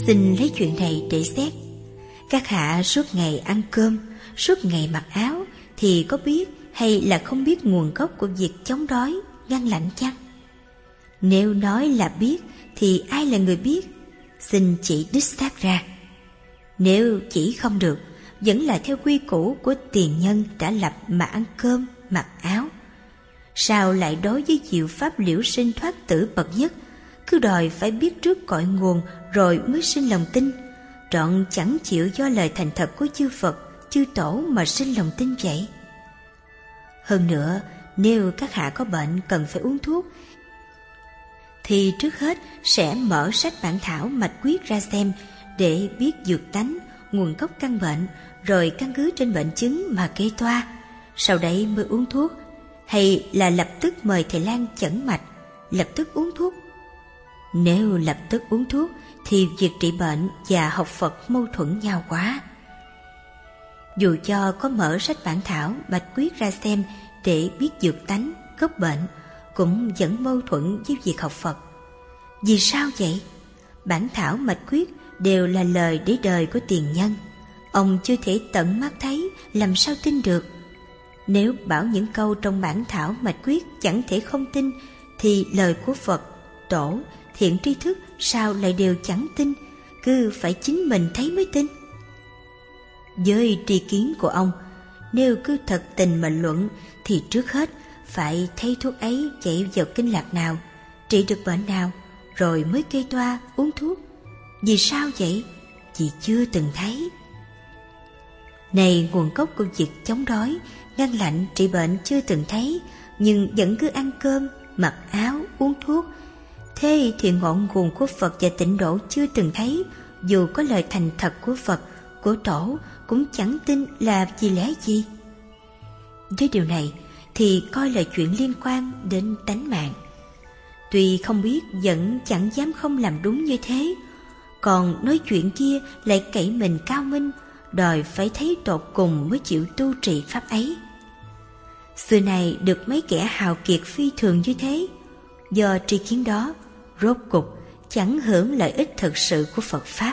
Xin lấy chuyện này để xét. Các hạ suốt ngày ăn cơm, suốt ngày mặc áo, thì có biết hay là không biết nguồn gốc của việc chống đói, ngăn lạnh chăng? Nếu nói là biết, thì ai là người biết? Xin chỉ đích xác ra. Nếu chỉ không được, vẫn là theo quy củ của tiền nhân đã lập mà ăn cơm, mặc áo. Sao lại đối với diệu pháp liễu sinh thoát tử bậc nhất, cứ đòi phải biết trước cội nguồn rồi mới sinh lòng tin, trọn chẳng chịu do lời thành thật của chư Phật, chư Tổ mà sinh lòng tin vậy? Hơn nữa, nếu các hạ có bệnh cần phải uống thuốc, thì trước hết sẽ mở sách bản thảo mạch quyết ra xem để biết dược tánh, nguồn gốc căn bệnh, rồi căn cứ trên bệnh chứng mà kê toa. Sau đấy mới uống thuốc, hay là lập tức mời thầy lang chẩn mạch, lập tức uống thuốc? Nếu lập tức uống thuốc thì việc trị bệnh và học Phật mâu thuẫn nhau quá. Dù cho có mở sách bản thảo mạch quyết ra xem để biết dược tánh, gốc bệnh, cũng vẫn mâu thuẫn với việc học Phật. Vì sao vậy? Bản thảo mạch quyết đều là lời để đời của tiền nhân. Ông chưa thể tận mắt thấy, làm sao tin được? Nếu bảo những câu trong bản thảo mạch quyết chẳng thể không tin, thì lời của Phật, Tổ, thiện tri thức sao lại đều chẳng tin, cứ phải chính mình thấy mới tin? Với tri kiến của ông, nếu cứ thật tình mà luận, thì trước hết phải thấy thuốc ấy chạy vào kinh lạc nào, trị được bệnh nào, rồi mới kê toa uống thuốc. Vì sao vậy? Vì chưa từng thấy. Này, nguồn gốc của việc chống đói, ngăn lạnh, trị bệnh chưa từng thấy, nhưng vẫn cứ ăn cơm, mặc áo, uống thuốc. Thế thì ngọn nguồn của Phật và tịnh độ chưa từng thấy, dù có lời thành thật của Phật, của Tổ, cũng chẳng tin là vì lẽ gì? Với điều này thì coi là chuyện liên quan đến tánh mạng. Tuy không biết, vẫn chẳng dám không làm đúng như thế. Còn nói chuyện kia lại cậy mình cao minh, đòi phải thấy tột cùng mới chịu tu trì pháp ấy. Xưa này được mấy kẻ hào kiệt phi thường như thế, do tri kiến đó, rốt cục chẳng hưởng lợi ích thực sự của Phật Pháp.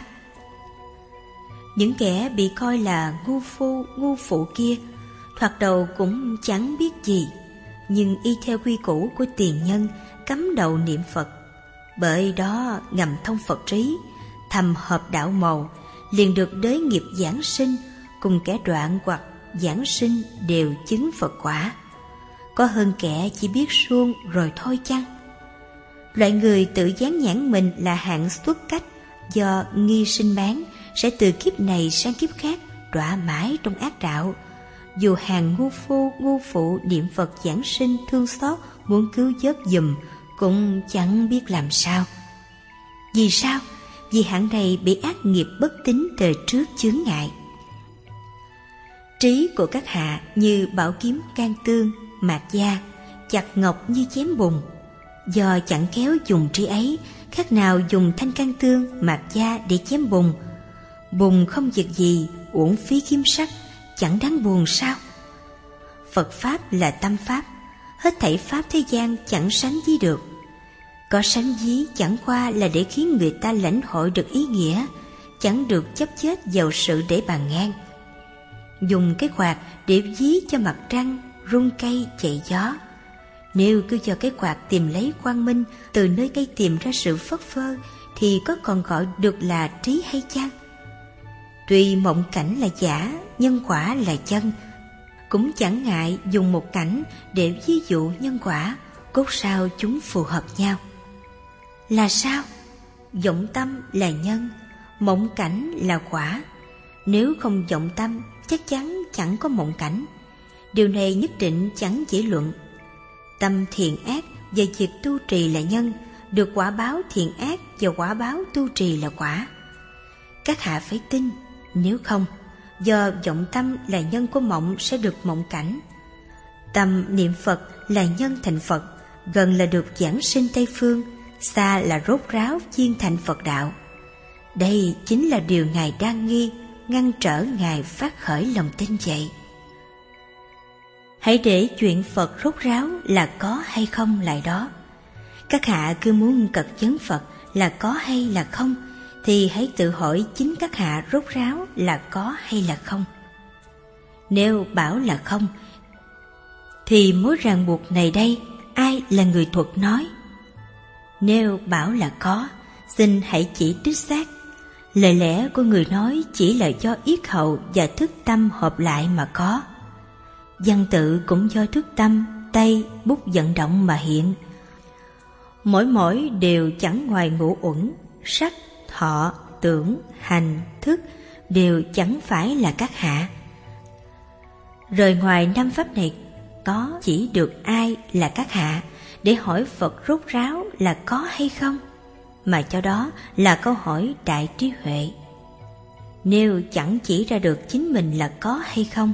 Những kẻ bị coi là ngu phu, ngu phụ kia, thoạt đầu cũng chẳng biết gì, nhưng y theo quy củ của tiền nhân, cắm đầu niệm Phật. Bởi đó ngầm thông Phật trí, thầm hợp đạo màu, liền được đới nghiệp giảng sinh, cùng kẻ đoạn hoặc giảng sinh đều chứng Phật quả. Có hơn kẻ chỉ biết suông rồi thôi chăng? Loại người tự dán nhãn mình là hạng xuất cách, do nghi sinh bán, sẽ từ kiếp này sang kiếp khác đọa mãi trong ác đạo. Dù hàng ngu phu, ngu phụ niệm Phật giảng sinh thương xót, muốn cứu vớt giùm, cũng chẳng biết làm sao. Vì sao? Vì hạng này bị ác nghiệp bất tín đời trước chướng ngại. Trí của các hạ như bảo kiếm can tương, mạt da, chặt ngọc như chém bùn. Do chẳng khéo dùng trí ấy, khác nào dùng thanh can tương, mạt da để chém bùn. Bùn không việc gì, uổng phí kiếm sắc, chẳng đáng buồn sao? Phật Pháp là tâm Pháp, hết thảy Pháp thế gian chẳng sánh ví được. Có sánh ví chẳng qua là để khiến người ta lãnh hội được ý nghĩa, chẳng được chấp chết vào sự để bàn ngang. Dùng cái quạt để ví cho mặt trăng, rung cây chạy gió. Nếu cứ cho cái quạt tìm lấy quang minh, từ nơi cây tìm ra sự phất phơ, thì có còn gọi được là trí hay chăng? Tuy mộng cảnh là giả, nhân quả là chân, cũng chẳng ngại dùng một cảnh để ví dụ nhân quả, cốt sao chúng phù hợp nhau. Là sao? Vọng tâm là nhân, mộng cảnh là quả. Nếu không vọng tâm, chắc chắn chẳng có mộng cảnh. Điều này nhất định chẳng dễ luận. Tâm thiện ác và việc tu trì là nhân, được quả báo thiện ác và quả báo tu trì là quả. Các hạ phải tin, nếu không, do vọng tâm là nhân của mộng sẽ được mộng cảnh. Tâm niệm Phật là nhân thành Phật, gần là được giảng sinh Tây Phương, xa là rốt ráo chiên thành Phật đạo. Đây chính là điều Ngài đang nghi, ngăn trở Ngài phát khởi lòng tin vậy. Hãy để chuyện Phật rốt ráo là có hay không lại đó. Các hạ cứ muốn cật vấn Phật là có hay là không, thì hãy tự hỏi chính các hạ rốt ráo là có hay là không. Nếu bảo là không, thì mối ràng buộc này đây ai là người thuật nói? Nếu bảo là có, xin hãy chỉ đích xác. Lời lẽ của người nói chỉ là do yết hầu và thức tâm hợp lại mà có. Văn tự cũng do thức tâm, tay, bút vận động mà hiện. Mỗi đều chẳng ngoài ngũ uẩn, sắc, thọ, tưởng, hành, thức đều chẳng phải là các hạ. Rời ngoài năm pháp này, có chỉ được ai là các hạ để hỏi Phật rốt ráo là có hay không, mà cho đó là câu hỏi đại trí huệ. Nếu chẳng chỉ ra được chính mình là có hay không,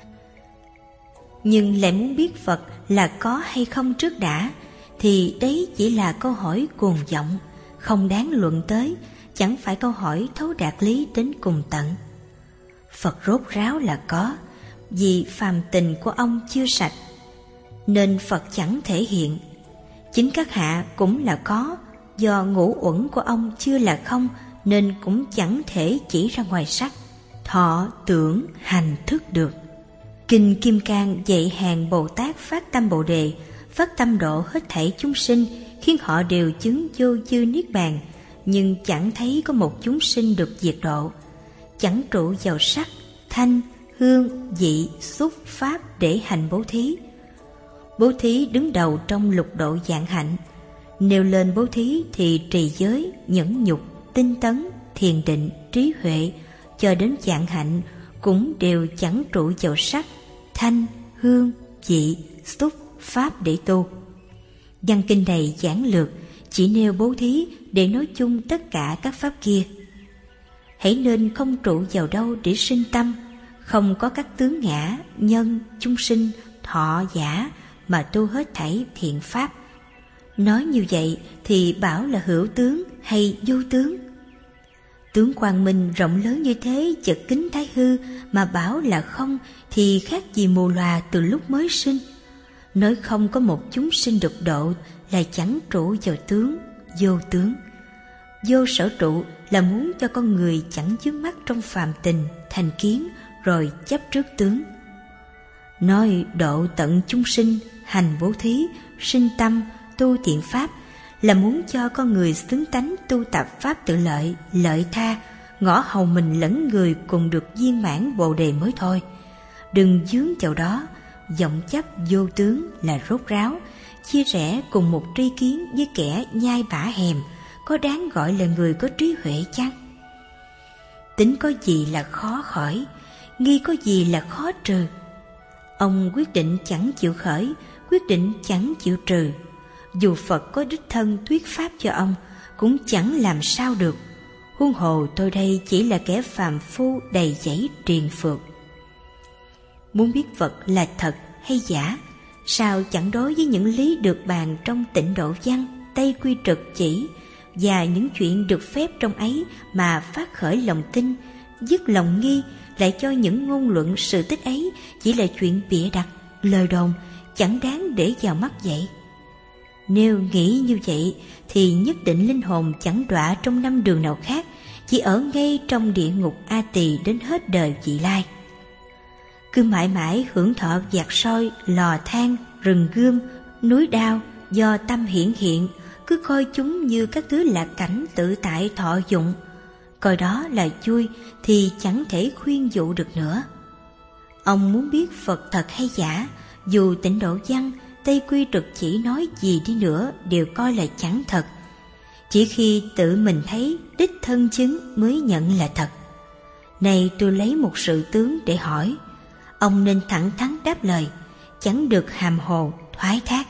nhưng lại muốn biết Phật là có hay không trước đã, thì đấy chỉ là câu hỏi cuồng vọng, không đáng luận tới, chẳng phải câu hỏi thấu đạt lý đến cùng tận. Phật rốt ráo là có, vì phàm tình của ông chưa sạch, nên Phật chẳng thể hiện. Chính các hạ cũng là có, do ngũ uẩn của ông chưa là không, nên cũng chẳng thể chỉ ra ngoài sắc, thọ, tưởng, hành, thức được. Kinh Kim Cang dạy hàng Bồ Tát phát tâm Bồ Đề, phát tâm độ hết thảy chúng sinh, khiến họ đều chứng vô dư niết bàn, nhưng chẳng thấy có một chúng sinh được diệt độ, chẳng trụ vào sắc, thanh, hương, vị, xúc, pháp để hành bố thí. Bố thí đứng đầu trong lục độ vạn hạnh. Nêu lên bố thí thì trì giới, nhẫn nhục, tinh tấn, thiền định, trí huệ, cho đến vạn hạnh cũng đều chẳng trụ vào sắc, thanh, hương, vị, xúc, pháp để tu. Văn kinh này giản lược, chỉ nêu bố thí để nói chung tất cả các pháp kia. Hãy nên không trụ vào đâu để sinh tâm, không có các tướng ngã, nhân, chúng sinh, thọ, giả mà tu hết thảy thiện pháp. Nói như vậy thì bảo là hữu tướng hay vô tướng? Tướng quang minh rộng lớn như thế chật kính thái hư mà bảo là không thì khác gì mù lòa từ lúc mới sinh. Nói không có một chúng sinh được độ là chẳng trụ vào tướng, vô tướng. Vô sở trụ là muốn cho con người chẳng chướng mắt trong phàm tình, thành kiến rồi chấp trước tướng. Nói độ tận chúng sinh, hành bố thí, sinh tâm, tu thiện pháp là muốn cho con người xứng tánh tu tập pháp tự lợi, lợi tha, ngõ hầu mình lẫn người cùng được viên mãn bồ đề mới thôi. Đừng dướng vào đó, vọng chấp vô tướng là rốt ráo, chia rẽ cùng một tri kiến với kẻ nhai bả hèm, có đáng gọi là người có trí huệ chăng? Tính có gì là khó khỏi, nghi có gì là khó trừ. Ông quyết định chẳng chịu khởi, quyết định chẳng chịu trừ. Dù Phật có đích thân thuyết pháp cho ông, cũng chẳng làm sao được. Huống hồ tôi đây chỉ là kẻ phàm phu đầy dẫy triền phược. Muốn biết Phật là thật hay giả, sao chẳng đối với những lý được bàn trong Tịnh Độ Văn, Tây Quy Trực Chỉ và những chuyện được phép trong ấy mà phát khởi lòng tin, dứt lòng nghi, lại cho những ngôn luận sự tích ấy chỉ là chuyện bịa đặt, lời đồn, chẳng đáng để vào mắt vậy. Nếu nghĩ như vậy thì nhất định linh hồn chẳng đọa trong 5 đường nào khác, chỉ ở ngay trong địa ngục A Tỳ đến hết đời vị lai. Cứ mãi mãi hưởng thọ vạc soi, lò than, rừng gươm, núi đao do tâm hiển hiện, cứ coi chúng như các thứ lạc cảnh tự tại thọ dụng, coi đó là vui thì chẳng thể khuyên dụ được nữa. Ông muốn biết Phật thật hay giả, dù Tịnh Độ Văn, Tây Quy Trực Chỉ nói gì đi nữa đều coi là chẳng thật. Chỉ khi tự mình thấy, đích thân chứng mới nhận là thật. Này tôi lấy một sự tướng để hỏi, ông nên thẳng thắn đáp lời, chẳng được hàm hồ, thoái thác.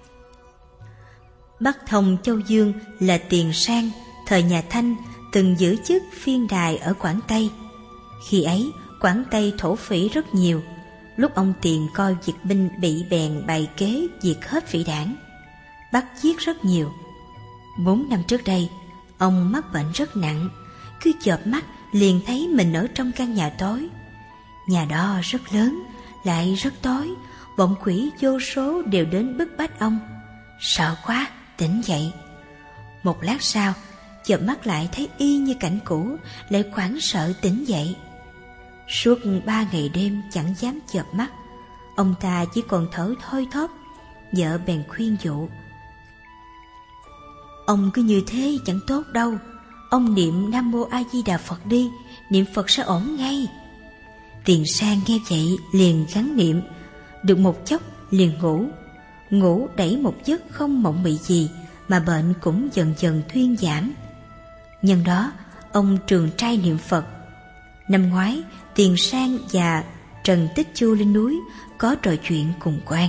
Bắc Thông Châu Dương là tiền sang, thời nhà Thanh, từng giữ chức phiên đài ở Quảng Tây. Khi ấy, Quảng Tây thổ phỉ rất nhiều. Lúc ông Tiền coi việt binh bị bèn bày kế diệt hết phỉ đảng, bắt giết rất nhiều. 4 năm trước đây, ông mắc bệnh rất nặng, cứ chợp mắt liền thấy mình ở trong căn nhà tối. Nhà đó rất lớn, lại rất tối, bọn quỷ vô số đều đến bức bách ông. Sợ quá, tỉnh dậy. Một lát sau, chợp mắt lại thấy y như cảnh cũ, lại hoảng sợ tỉnh dậy. Suốt 3 ngày đêm chẳng dám chợp mắt, ông ta chỉ còn thở thoi thóp. Vợ bèn khuyên dụ: ông cứ như thế chẳng tốt đâu, ông niệm Nam Mô A Di Đà Phật đi, niệm Phật sẽ ổn ngay. Tiền Sang nghe vậy liền gắng niệm, được một chốc liền ngủ đẩy một giấc không mộng mị gì, mà bệnh cũng dần dần thuyên giảm. Nhân đó ông trường trai niệm Phật. Năm ngoái Tiền Sang và Trần Tích Chu lên núi có trò chuyện cùng quan.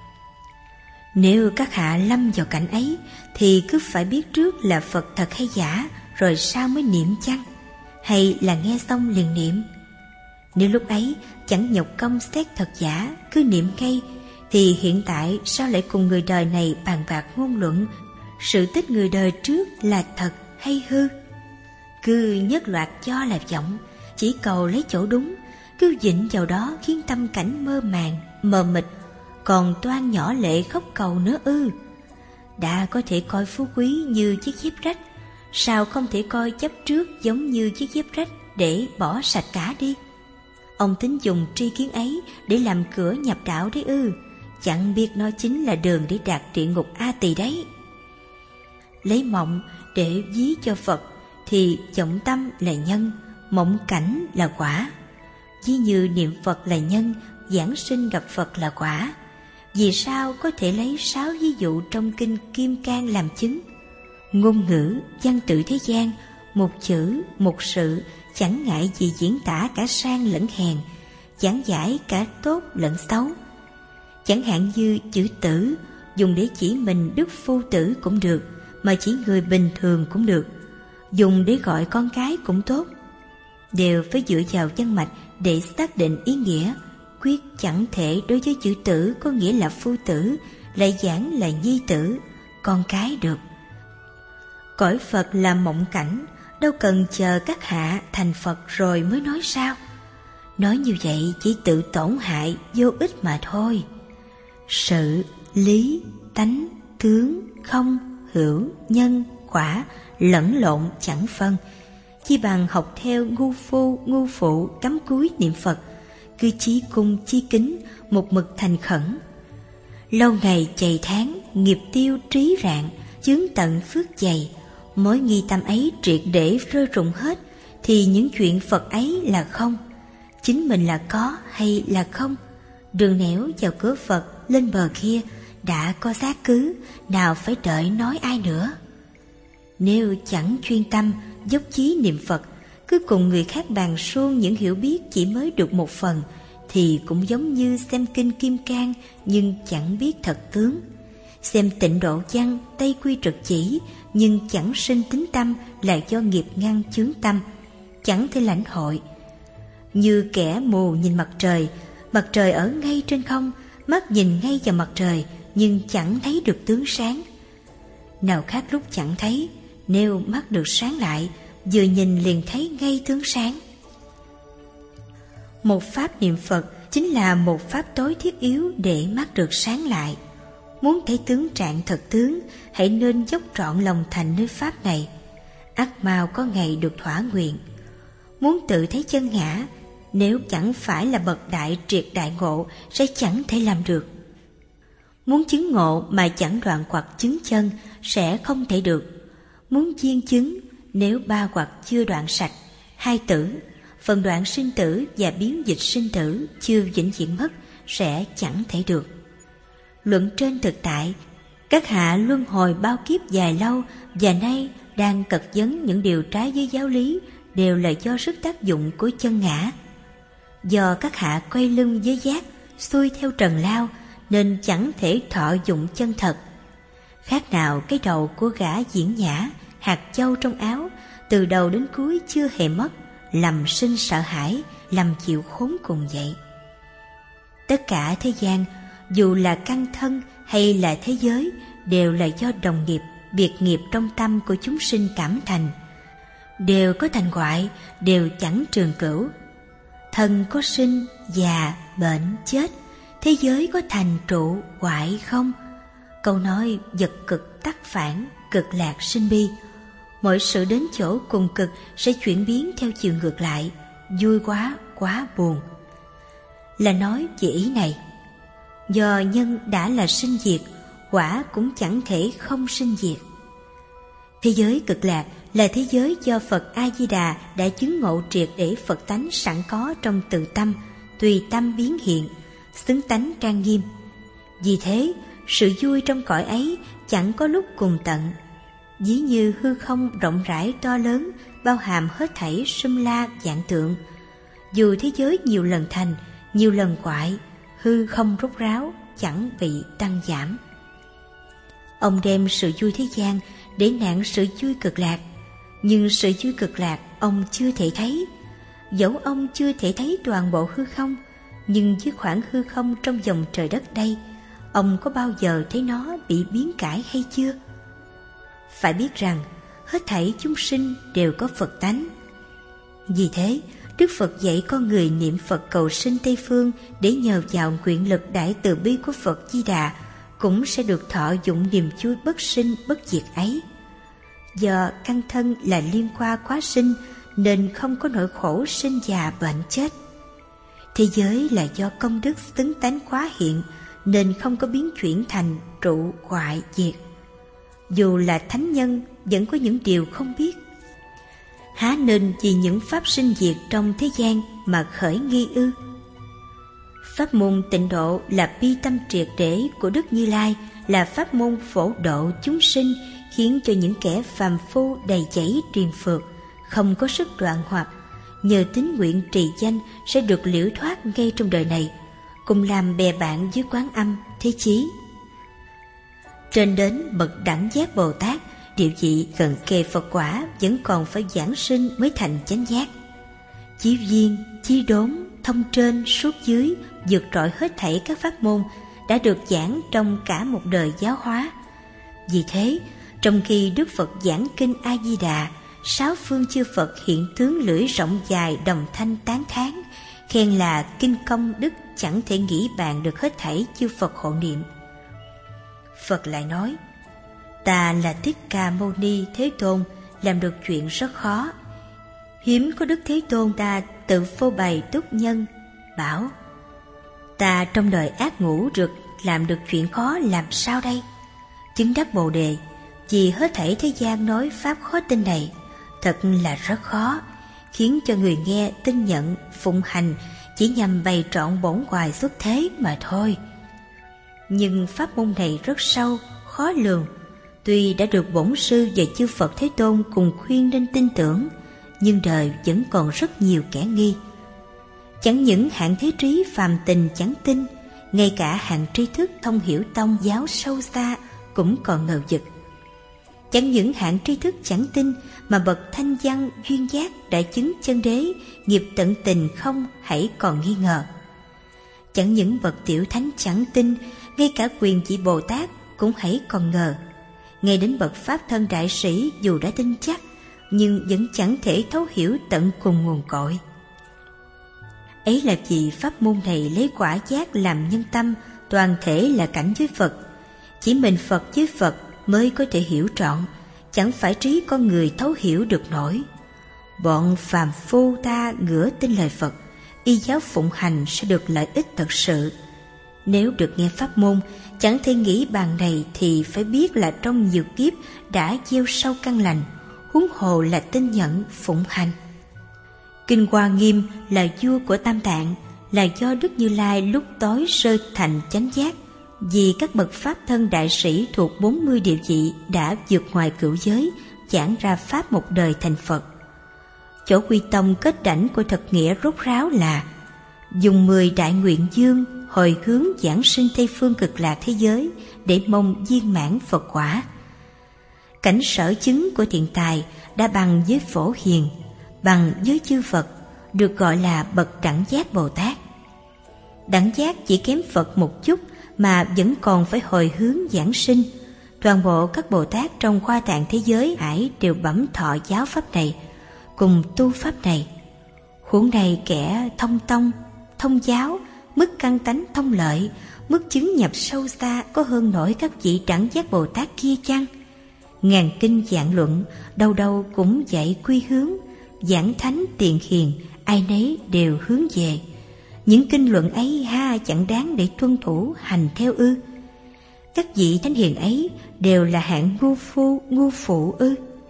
Nếu các hạ lâm vào cảnh ấy thì cứ phải biết trước là Phật thật hay giả, rồi sao mới niệm chăng? Hay là nghe xong liền niệm? Nếu lúc ấy chẳng nhọc công xét thật giả, cứ niệm ngay, thì hiện tại sao lại cùng người đời này bàn bạc ngôn luận sự tích người đời trước là thật hay hư? Cứ nhất loạt cho là vọng, chỉ cầu lấy chỗ đúng, cứ vịnh vào đó khiến tâm cảnh mơ màng, mờ mịt, còn toan nhỏ lệ khóc cầu nữa ư? Đã có thể coi phú quý như chiếc dép rách, sao không thể coi chấp trước giống như chiếc dép rách để bỏ sạch cả đi? Ông tính dùng tri kiến ấy để làm cửa nhập đạo đấy ư? Chẳng biết nó chính là đường để đạt địa ngục A Tỳ đấy. Lấy mộng để ví cho Phật thì vọng tâm là nhân, mộng cảnh là quả. Ví như niệm Phật là nhân, giảng sinh gặp Phật là quả. Vì sao có thể lấy 6 ví dụ trong kinh Kim Cang làm chứng? Ngôn ngữ, văn tự thế gian, một chữ, một sự, chẳng ngại gì diễn tả cả sang lẫn hèn, giảng giải cả tốt lẫn xấu. Chẳng hạn như chữ tử, dùng để chỉ mình đức phu tử cũng được, mà chỉ người bình thường cũng được. Dùng để gọi con cái cũng tốt. Đều phải dựa vào văn mạch để xác định ý nghĩa. Quyết chẳng thể đối với chữ tử có nghĩa là phu tử, lại giảng là nhi tử, con cái được. Cõi Phật là mộng cảnh, đâu cần chờ các hạ thành Phật rồi mới nói sao? Nói như vậy chỉ tự tổn hại vô ích mà thôi. Sự, lý, tánh, tướng, không, hữu, nhân, quả lẫn lộn chẳng phân, chi bằng học theo ngu phu, ngu phụ cắm cúi niệm Phật, cứ chí cung chi kính, một mực thành khẩn. Lâu ngày chày tháng, nghiệp tiêu trí rạng, chướng tận phước dày, mối nghi tâm ấy triệt để rơi rụng hết, thì những chuyện Phật ấy là không. Chính mình là có hay là không? Đường nẻo vào cửa Phật lên bờ kia đã có xác cứ, nào phải đợi nói ai nữa. Nếu chẳng chuyên tâm dốc chí niệm Phật, cứ cùng người khác bàn suông những hiểu biết chỉ mới được một phần, thì cũng giống như xem kinh Kim Cang nhưng chẳng biết thật tướng, xem Tịnh Độ Văn Tây Quy Trực Chỉ nhưng chẳng sinh tín tâm là do nghiệp ngăn chướng tâm, chẳng thể lãnh hội. Như kẻ mù nhìn mặt trời ở ngay trên không, mắt nhìn ngay vào mặt trời nhưng chẳng thấy được tướng sáng. Nào khác lúc chẳng thấy, nếu mắt được sáng lại, vừa nhìn liền thấy ngay tướng sáng. Một pháp niệm Phật chính là một pháp tối thiết yếu để mắt được sáng lại. Muốn thấy tướng trạng thật tướng, hãy nên dốc trọn lòng thành nơi pháp này, ắt mau có ngày được thỏa nguyện. Muốn tự thấy chân ngã, nếu chẳng phải là bậc đại triệt đại ngộ sẽ chẳng thể làm được. Muốn chứng ngộ mà chẳng đoạn quặc chứng chân sẽ không thể được. Muốn viên chứng, nếu 3 quặc chưa đoạn sạch, 2 tử, phần đoạn sinh tử và biến dịch sinh tử chưa vĩnh viễn mất sẽ chẳng thể được. Luận trên thực tại, các hạ luân hồi bao kiếp dài lâu và nay đang cật vấn những điều trái với giáo lý, đều là do sức tác dụng của chân ngã. Do các hạ quay lưng với giác, xuôi theo trần lao, nên chẳng thể thọ dụng chân thật. Khác nào cái đầu của gã diễn nhã, hạt châu trong áo, từ đầu đến cuối chưa hề mất, lầm sinh sợ hãi, lầm chịu khốn cùng vậy. Tất cả thế gian, dù là căn thân hay là thế giới, đều là do đồng nghiệp, biệt nghiệp trong tâm của chúng sinh cảm thành. Đều có thành hoại, đều chẳng trường cửu. Thân có sinh, già, bệnh, chết, thế giới có thành trụ, hoại không? Câu nói vật cực tắc phản, cực lạc sinh bi. mọi sự đến chỗ cùng cực sẽ chuyển biến theo chiều ngược lại, vui quá, quá buồn. Là nói về ý này, do nhân đã là sinh diệt, quả cũng chẳng thể không sinh diệt. Thế giới cực lạc là thế giới do Phật A-di-đà đã chứng ngộ triệt để Phật tánh sẵn có trong tự tâm, tùy tâm biến hiện, xứng tánh trang nghiêm. Vì thế, sự vui trong cõi ấy chẳng có lúc cùng tận. Ví như hư không rộng rãi to lớn, bao hàm hết thảy sum la vạn tượng. Dù thế giới nhiều lần thành, nhiều lần hoại, hư không rốt ráo, chẳng bị tăng giảm. Ông đem sự vui thế gian để nạn sự vui cực lạc, nhưng sự vui cực lạc ông chưa thể thấy. Dẫu ông chưa thể thấy toàn bộ hư không, nhưng dưới khoảng hư không trong vòng trời đất đây, ông có bao giờ thấy nó bị biến cải hay chưa? Phải biết rằng hết thảy chúng sinh đều có Phật tánh. Vì thế, Đức Phật dạy con người niệm Phật cầu sinh Tây Phương để nhờ vào nguyện lực đại từ bi của Phật Di Đà cũng sẽ được thọ dụng niềm vui bất sinh bất diệt ấy. Do căn thân là liên qua quá sinh nên không có nỗi khổ sinh già bệnh chết. Thế giới là do công đức xứng tánh quá hiện nên không có biến chuyển thành trụ hoại diệt. Dù là thánh nhân vẫn có những điều không biết. Há nên vì những pháp sinh diệt trong thế gian mà khởi nghi ư? Pháp môn tịnh độ là bi tâm triệt để của Đức Như Lai, là pháp môn phổ độ chúng sinh, khiến cho những kẻ phàm phu đầy dẫy triền phượt, không có sức đoạn hoặc, nhờ tín nguyện trì danh sẽ được liễu thoát ngay trong đời này, cùng làm bè bạn với Quán Âm, Thế Chí. Trên đến bậc đẳng giác Bồ Tát, địa vị gần kề Phật quả vẫn còn phải giảng sinh mới thành chánh giác. Chí viên, chí đốn, thông trên, suốt dưới, vượt trội hết thảy các pháp môn đã được giảng trong cả một đời giáo hóa. Vì thế, trong khi Đức Phật giảng kinh A-di-đà, sáu phương chư Phật hiện tướng lưỡi rộng dài đồng thanh tán thán, khen là kinh công đức chẳng thể nghĩ bàn được hết thảy chư Phật hộ niệm. Phật lại nói: Ta là Thích Ca Mâu Ni Thế Tôn, làm được chuyện rất khó. Hiếm có Đức Thế Tôn ta tự phô bày túc nhân, bảo: Ta trong đời ác ngũ rực làm được chuyện khó làm sao đây? Chứng đắc Bồ Đề, vì hết thảy thế gian nói pháp khó tin này, thật là rất khó, khiến cho người nghe tin nhận, phụng hành chỉ nhằm bày trọn bổn hoài xuất thế mà thôi. Nhưng pháp môn này rất sâu, khó lường. Tuy đã được bổn sư và chư Phật Thế Tôn cùng khuyên nên tin tưởng, nhưng đời vẫn còn rất nhiều kẻ nghi. Chẳng những hạng thế trí phàm tình chẳng tin, ngay cả hạng tri thức thông hiểu tông giáo sâu xa cũng còn ngờ vực. Chẳng những hạng tri thức chẳng tin, mà bậc thanh văn duyên giác đã chứng chân đế, nghiệp tận tình không hãy còn nghi ngờ. Chẳng những bậc tiểu thánh chẳng tin, ngay cả quyền vị Bồ Tát cũng hãy còn ngờ. Ngay đến bậc pháp thân đại sĩ dù đã tin chắc, nhưng vẫn chẳng thể thấu hiểu tận cùng nguồn cội. Ấy là vì pháp môn này lấy quả giác làm nhân tâm, toàn thể là cảnh giới Phật. Chỉ mình Phật với Phật mới có thể hiểu trọn, chẳng phải trí con người thấu hiểu được nổi. Bọn phàm phu ta ngửa tin lời Phật, y giáo phụng hành sẽ được lợi ích thật sự. Nếu được nghe pháp môn, chẳng thể nghĩ bàn này thì phải biết là trong nhiều kiếp đã gieo sâu căn lành, huống hồ là tin nhận phụng hành. Kinh Hoa Nghiêm là vua của Tam Tạng, là do Đức Như Lai lúc tối sơ thành chánh giác, vì các bậc pháp thân đại sĩ thuộc 40 địa vị đã vượt ngoài cửu giới, giảng ra pháp một đời thành Phật. Chỗ quy tông kết đảnh của thật nghĩa rốt ráo là dùng 10 đại nguyện dương hồi hướng giảng sinh Tây Phương cực lạc thế giới để mong viên mãn Phật quả. Cảnh sở chứng của thiện tài đã bằng với Phổ Hiền, bằng với chư Phật, được gọi là bậc đẳng giác Bồ Tát. Đẳng giác chỉ kém Phật một chút mà vẫn còn phải hồi hướng giảng sinh. Toàn bộ các Bồ Tát trong khoa tạng thế giới ải đều bẩm thọ giáo pháp này, cùng tu pháp này. Huống này kẻ thông tông, thông giáo, mức căn tánh thông lợi, mức chứng nhập sâu xa có hơn nổi các vị đẳng giác Bồ Tát kia chăng? ngàn kinh vạn luận, đâu đâu cũng dạy quy hướng, giảng thánh tiền hiền, ai nấy đều hướng về. Những kinh luận ấy ha chẳng đáng để tuân thủ hành theo ư? Các vị thánh hiền ấy đều là hạng ngu phu, ngu phụ ư?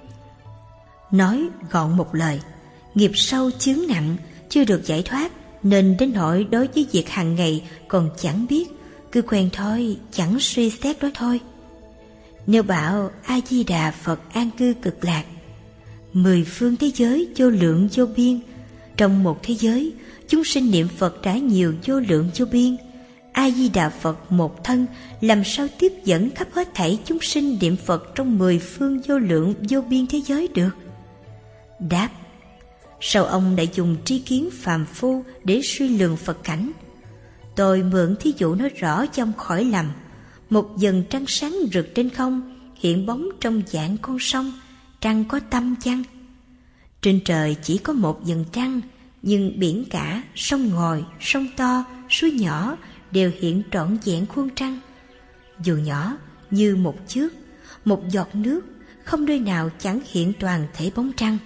Nói gọn một lời, nghiệp sâu chướng nặng, chưa được giải thoát, nên đến nỗi đối với việc hàng ngày còn chẳng biết, cứ quen thôi, chẳng suy xét đó thôi. Nếu bảo A-di-đà Phật an cư cực lạc, 10 phương thế giới vô lượng vô biên, trong một thế giới chúng sinh niệm Phật đã nhiều vô lượng vô biên. A-di-đà Phật một thân làm sao tiếp dẫn khắp hết thảy chúng sinh niệm Phật trong 10 phương vô lượng vô biên thế giới được? Đáp: sao ông lại dùng tri kiến phàm phu để suy lường Phật cảnh? Tôi mượn thí dụ nói rõ cho ông khỏi lầm. Một dần trăng sáng rực trên không, hiện bóng trong dạng con sông, trăng có tâm chăng? Trên trời chỉ có một dần trăng, nhưng biển cả, sông ngòi, sông to, suối nhỏ đều hiện trọn vẹn khuôn trăng. Dù nhỏ như một chước, một giọt nước, không nơi nào chẳng hiện toàn thể bóng trăng.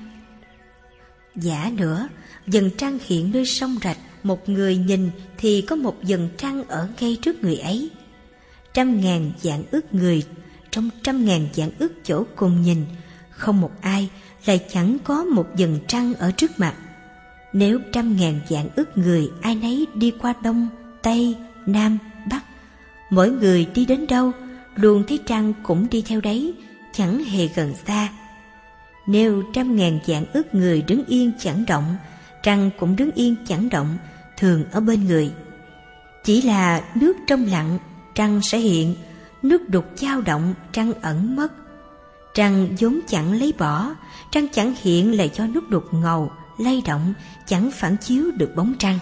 Giả nữa, dần trăng hiện nơi sông rạch, một người nhìn thì có một dần trăng ở ngay trước người ấy. 100.000 vạn ức người trong 100.000 vạn ức chỗ cùng nhìn, không một ai lại chẳng có một dần trăng ở trước mặt. Nếu 100.000 vạn ức người ai nấy đi qua đông, tây, nam, bắc, mỗi người đi đến đâu, luôn thấy trăng cũng đi theo đấy, chẳng hề gần xa. Nếu 100.000 vạn ức người đứng yên chẳng động, trăng cũng đứng yên chẳng động, thường ở bên người. Chỉ là nước trong lặng, trăng sẽ hiện; nước đục dao động, trăng ẩn mất. Trăng vốn chẳng lấy bỏ, trăng chẳng hiện là do nước đục ngầu, lay động, chẳng phản chiếu được bóng trăng.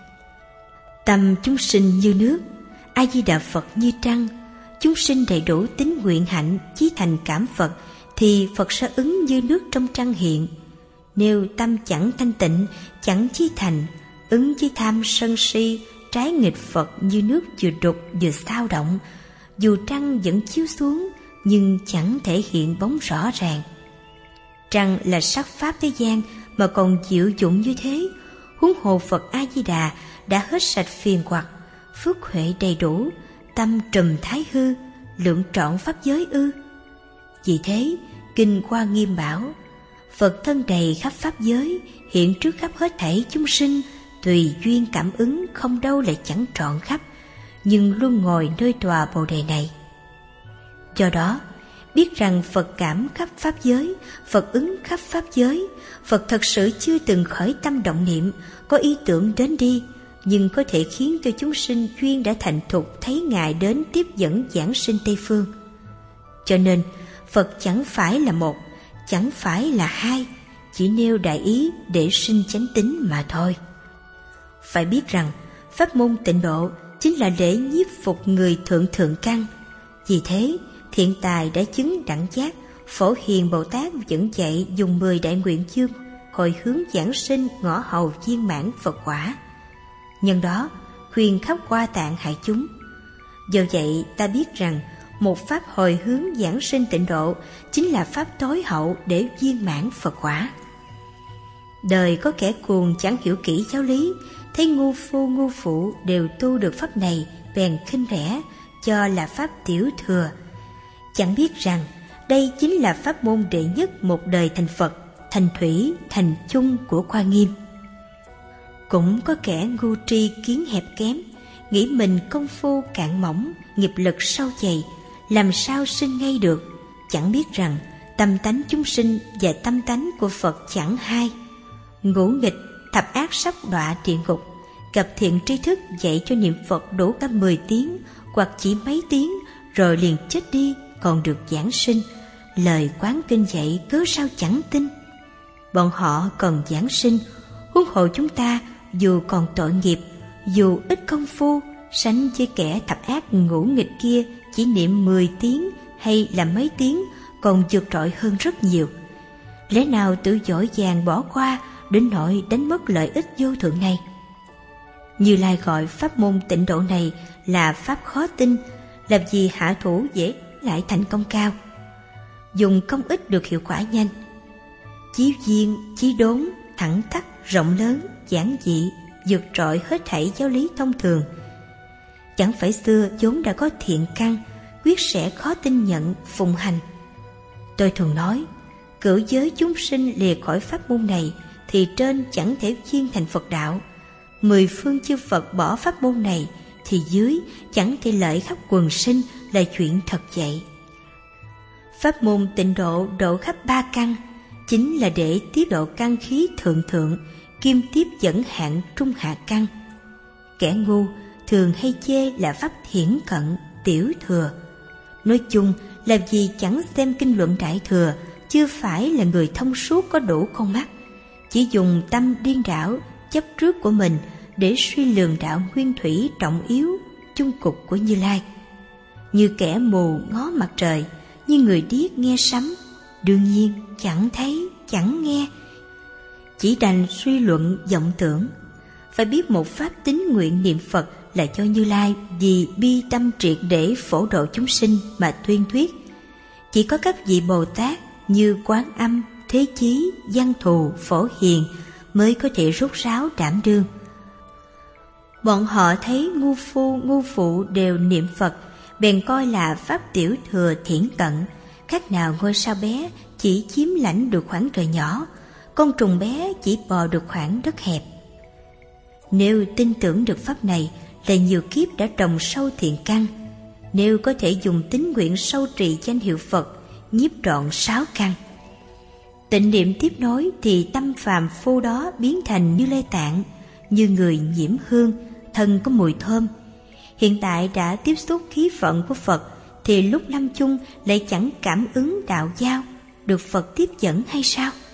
Tâm chúng sinh như nước, A-di-đà Phật như trăng. Chúng sinh đầy đủ tín nguyện hạnh, chí thành cảm Phật, thì Phật sẽ ứng như nước trong trăng hiện. Nếu tâm chẳng thanh tịnh, chẳng chí thành, ứng với tham sân si, trái nghịch Phật như nước vừa đục vừa xao động, dù trăng vẫn chiếu xuống nhưng chẳng thể hiện bóng rõ ràng. Trăng là sắc pháp thế gian mà còn chịu dụng như thế, huống hồ Phật A-di-đà đã hết sạch phiền hoặc, phước huệ đầy đủ, tâm trùm thái hư, lượng trọn pháp giới ư? Vì thế kinh Hoa Nghiêm bảo: Phật thân đầy khắp pháp giới, hiện trước khắp hết thảy chúng sinh, tùy duyên cảm ứng, không đâu lại chẳng trọn khắp, nhưng luôn ngồi nơi tòa Bồ Đề này. Do đó biết rằng Phật cảm khắp pháp giới, Phật ứng khắp pháp giới. Phật thật sự chưa từng khởi tâm động niệm, có ý tưởng đến đi, nhưng có thể khiến cho chúng sinh duyên đã thành thục thấy Ngài đến tiếp dẫn giảng sinh Tây Phương. Cho nên Phật chẳng phải là một, chẳng phải là hai, chỉ nêu đại ý để sinh chánh tín mà thôi. Phải biết rằng pháp môn tịnh độ chính là để nhiếp phục người thượng thượng căn. Vì thế Thiện Tài đã chứng đẳng giác, Phổ Hiền Bồ Tát vẫn dạy dùng 10 đại nguyện chương hồi hướng giảng sinh ngõ hầu viên mãn Phật quả. Nhân đó khuyên khắp Hoa Tạng hại chúng. Do vậy ta biết rằng một pháp hồi hướng giảng sinh tịnh độ chính là pháp tối hậu để viên mãn Phật quả. Đời có kẻ cuồng chẳng hiểu kỹ giáo lý, thấy ngu phu ngu phụ đều tu được pháp này, bèn khinh rẻ, cho là pháp tiểu thừa. Chẳng biết rằng đây chính là pháp môn đệ nhất một đời thành Phật, thành thủy, thành chung của Hoa Nghiêm. Cũng có kẻ ngu tri kiến hẹp kém, nghĩ mình công phu cạn mỏng, nghiệp lực sâu dày, làm sao sinh ngay được. Chẳng biết rằng tâm tánh chúng sinh và tâm tánh của Phật chẳng hai. Ngũ nghịch, thập ác sắp đọa địa ngục. Gặp thiện tri thức dạy cho niệm Phật đủ cả 10 tiếng hoặc chỉ mấy tiếng rồi liền chết đi, còn được giảng sinh. Lời quán kinh dạy cớ sao chẳng tin. Bọn họ còn giảng sinh, huống hồ chúng ta dù còn tội nghiệp, dù ít công phu, sánh với kẻ thập ác ngũ nghịch kia chỉ niệm 10 tiếng hay là mấy tiếng còn vượt trội hơn rất nhiều. Lẽ nào tự dỗi dàng bỏ qua đến nỗi đánh mất lợi ích vô thượng này? Như Lai gọi pháp môn tịnh độ này là pháp khó tin, làm gì hạ thủ dễ lại thành công cao. dùng công ích được hiệu quả nhanh. Chí viên, chí đốn, thẳng thắn, rộng lớn, giản dị, vượt trội hết thảy giáo lý thông thường. Chẳng phải xưa vốn đã có thiện căn, quyết sẽ khó tin nhận, phụng hành. Tôi thường nói, cử giới chúng sinh lìa khỏi pháp môn này thì trên chẳng thể viên thành Phật đạo. 10 phương chư Phật bỏ pháp môn này thì dưới chẳng thể lợi khắp quần sinh là chuyện thật vậy. Pháp môn tịnh độ độ khắp 3 căn, chính là để tiếp độ căn khí thượng thượng, kim tiếp dẫn hạng trung hạ căn. Kẻ ngu thường hay chê là pháp thiển cận, tiểu thừa. Nói chung, làm gì chẳng xem kinh luận đại thừa, chưa phải là người thông suốt có đủ con mắt, chỉ dùng tâm điên đảo, chấp trước của mình để suy lường đạo nguyên thủy trọng yếu, chung cục của Như Lai. Như kẻ mù ngó mặt trời, như người điếc nghe sấm, đương nhiên chẳng thấy, chẳng nghe, chỉ đành suy luận vọng tưởng. Phải biết một pháp tín nguyện niệm Phật là cho Như Lai vì bi tâm triệt để phổ độ chúng sinh mà tuyên thuyết. Chỉ có các vị Bồ Tát như Quán Âm, Thế Chí, Văn Thù, Phổ Hiền mới có thể rốt ráo đảm đương. Bọn họ thấy ngu phu, ngu phụ đều niệm Phật, bèn coi là pháp tiểu thừa thiển cận, khác nào ngôi sao bé chỉ chiếm lãnh được khoảng trời nhỏ, con trùng bé chỉ bò được khoảng đất hẹp. Nếu tin tưởng được pháp này là nhiều kiếp đã trồng sâu thiện căn, nếu có thể dùng tín nguyện sâu trì danh hiệu Phật, nhiếp trọn 6 căn. Tịnh niệm tiếp nối thì tâm phàm phu đó biến thành Như Lai Tạng, như người nhiễm hương, thân có mùi thơm. Hiện tại đã tiếp xúc khí phận của Phật thì lúc lâm chung lại chẳng cảm ứng đạo giao, được Phật tiếp dẫn hay sao?